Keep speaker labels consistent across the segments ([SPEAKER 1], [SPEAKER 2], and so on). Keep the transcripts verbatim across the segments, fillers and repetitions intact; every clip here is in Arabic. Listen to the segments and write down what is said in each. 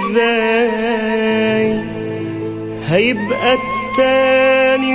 [SPEAKER 1] ازاي هيبقى التاني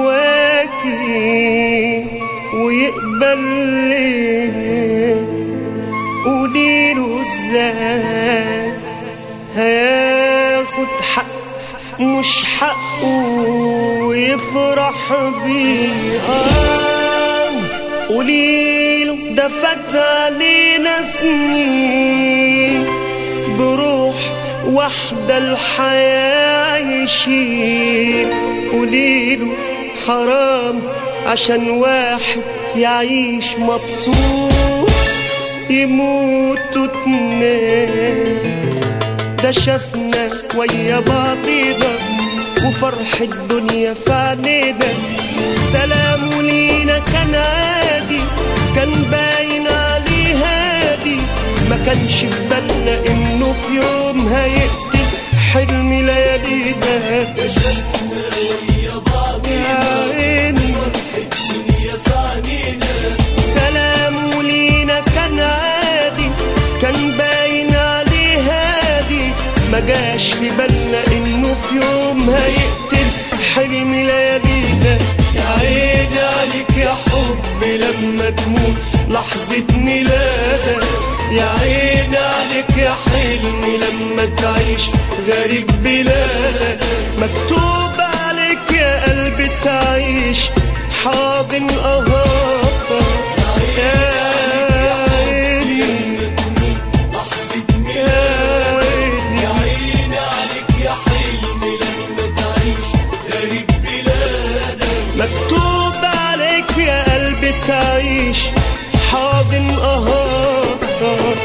[SPEAKER 1] جواكي ويقبل ليه؟ قوليله ازاي هياخد حق مش حقه ويفرح بيه؟ آه قوليله ده فات علينا سنين بروح واحدة الحياة يشيل. قوليله حرام عشان واحد يعيش مبسوط يموت اتنين. ده شافنا ويا بعضينا وفرح الدنيا في عينينا. سلامه لينا كان عادي كان باين عليه هادي، ما كانش في بالنا انه في يوم هيقتل حلم ليالينا.
[SPEAKER 2] ده شافنا ويا بعضينا وفرح الدنيا في عينينا.
[SPEAKER 1] سلامه لينا كان عادي كان باين عليه هادي، ما جاش في بالنا انه في يوم هيقتل حلم ليالينا.
[SPEAKER 2] يا عيني عليك يا حب لما تموت لحظة ميلادك، يا عيني عليك يا حلمي لما تعيش غريب بلادك.
[SPEAKER 1] مكتوب عليك يا قلبي تعيش حاضن أهاتك.
[SPEAKER 2] يا عيني لما تموت لحظة ميلادك، يا عيني عليك يا حلمي لما تعيش غريب بلادك.
[SPEAKER 1] مكتوب عليك يا قلبي تعيش حاضن أهاتك.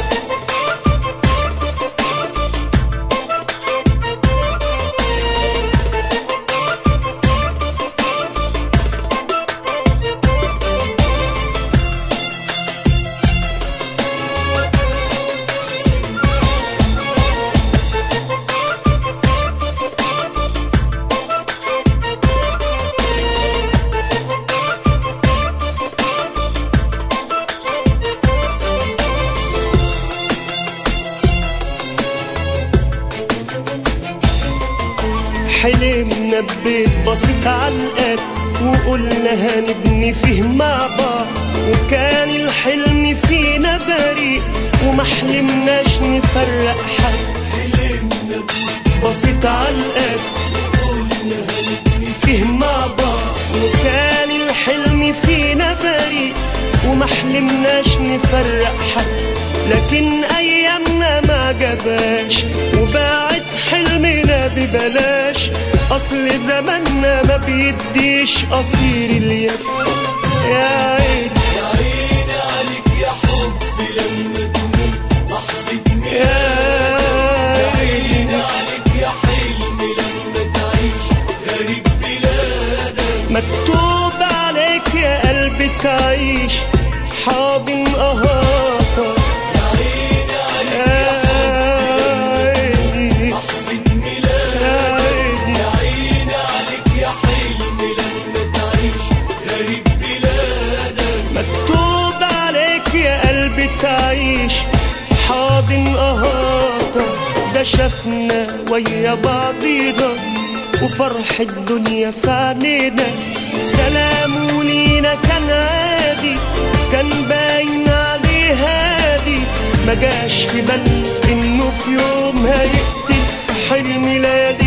[SPEAKER 1] حلمنا ببيت بسيط عالقد وقلنا هنبني فيه مع بعض، وكان الحلم فينا بريء وما حلمناش نفرق حد.
[SPEAKER 2] حلمنا
[SPEAKER 1] بسيط عالقد
[SPEAKER 2] وقلنا هنبني
[SPEAKER 1] فيه مع بعض، وكان الحلم فينا بريء وما حلمناش نفرق حد. لكن ايامنا ما جاباش وباعت حلمنا ببلاش، اصل زماننا ما بيديش قصير اليد. يا عيني
[SPEAKER 2] يا عيني عليك يا حب لما تموت لحظة ميلادك، يا عيني عليك يا حلمي لما تعيش غريب بلادك.
[SPEAKER 1] مكتوب عليك يا قلبي تعيش حاضن أهاتك.
[SPEAKER 2] يا عيني عليك يا حب لحظة ميلادك، يا عيني عليك يا حلمي لما تعيش غريب بلادك.
[SPEAKER 1] مكتوب عليك يا قلبي تعيش حاضن أهاتك. ده شافنا ويا بعضينا وفرح الدنيا في عينينا. سلامه لينا كان عادي كان باين عليه هادي، ما جاش في بالنا انه في يوم هيقتل حلم ليالي.